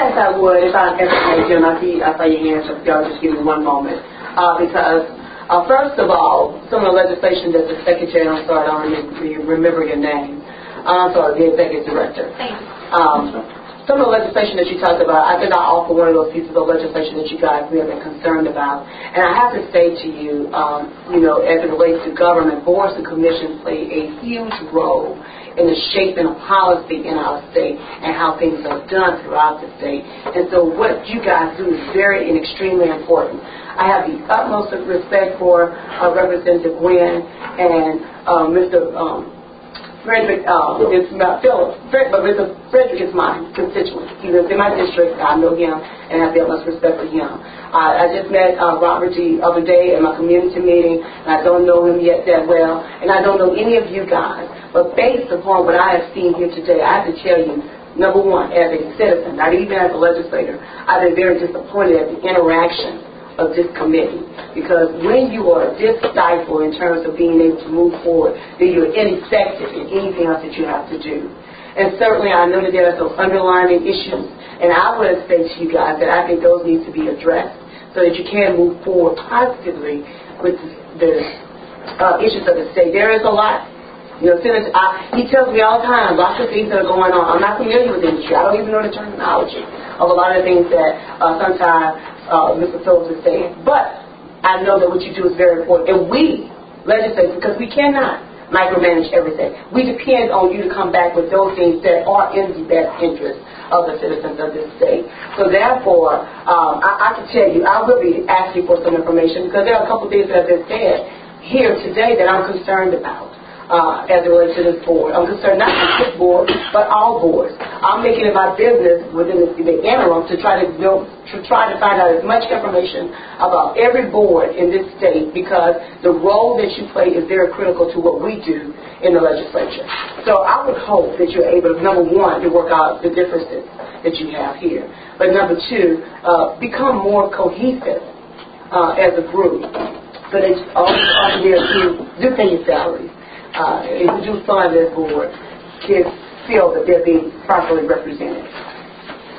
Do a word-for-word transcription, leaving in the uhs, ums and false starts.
Yes, I would. If I ever had you, and I see, I saw your hands up, y'all just give me one moment. Uh, because, uh, first of all, some of the legislation that the Secretary, I'm sorry, I don't really remember your name. Uh, I'm sorry, the Executive Director. Thank you. Um, some of the legislation that you talked about, I think I offer one of those pieces of legislation that you guys may have been concerned about. And I have to say to you, um, you know, as it relates to government, boards and commissions play a huge role in the shaping of policy in our state and how things are done throughout the state. And so what you guys do is very and extremely important. I have the utmost respect for uh, Representative Gwen and uh, Mister Um, Frederick uh, is my Phillips, Fred, but Mister Frederick is my constituent. He lives in my district. I know him and have the utmost respect for him. Uh, I just met uh, Robert the other day at my community meeting, and I don't know him yet that well, and I don't know any of you guys. But based upon what I have seen here today, I have to tell you, number one, as a citizen, not even as a legislator, I've been very disappointed at the interaction of this committee, because when you are this stifled in terms of being able to move forward, then you're ineffective in anything else that you have to do. And certainly I know that there are some underlying issues, and I would say to you guys that I think those need to be addressed so that you can move forward positively with the uh, issues of the state. There is a lot. You know, Senator, I, he tells me all the time lots of things that are going on. I'm not familiar with the industry. I don't even know the terminology of a lot of the things that uh, sometimes uh, Mister Phillips is saying. But I know that what you do is very important. And we, legislators, because we cannot micromanage everything, we depend on you to come back with those things that are in the best interest of the citizens of this state. So therefore, um, I, I can tell you, I will be asking for some information, because there are a couple things that have been said here today that I'm concerned about. Uh, as it relates to this board. I'm concerned not just this board, but all boards. I'm making it my business within the, the interim to try to build, to try to find out as much information about every board in this state, because the role that you play is very critical to what we do in the legislature. So I would hope that you're able, number one, to work out the differences that you have here. But number two, uh, become more cohesive uh, as a group, so that all the engineers do, do pay your salaries. Uh, if you do fund this board, kids feel that they're being properly represented.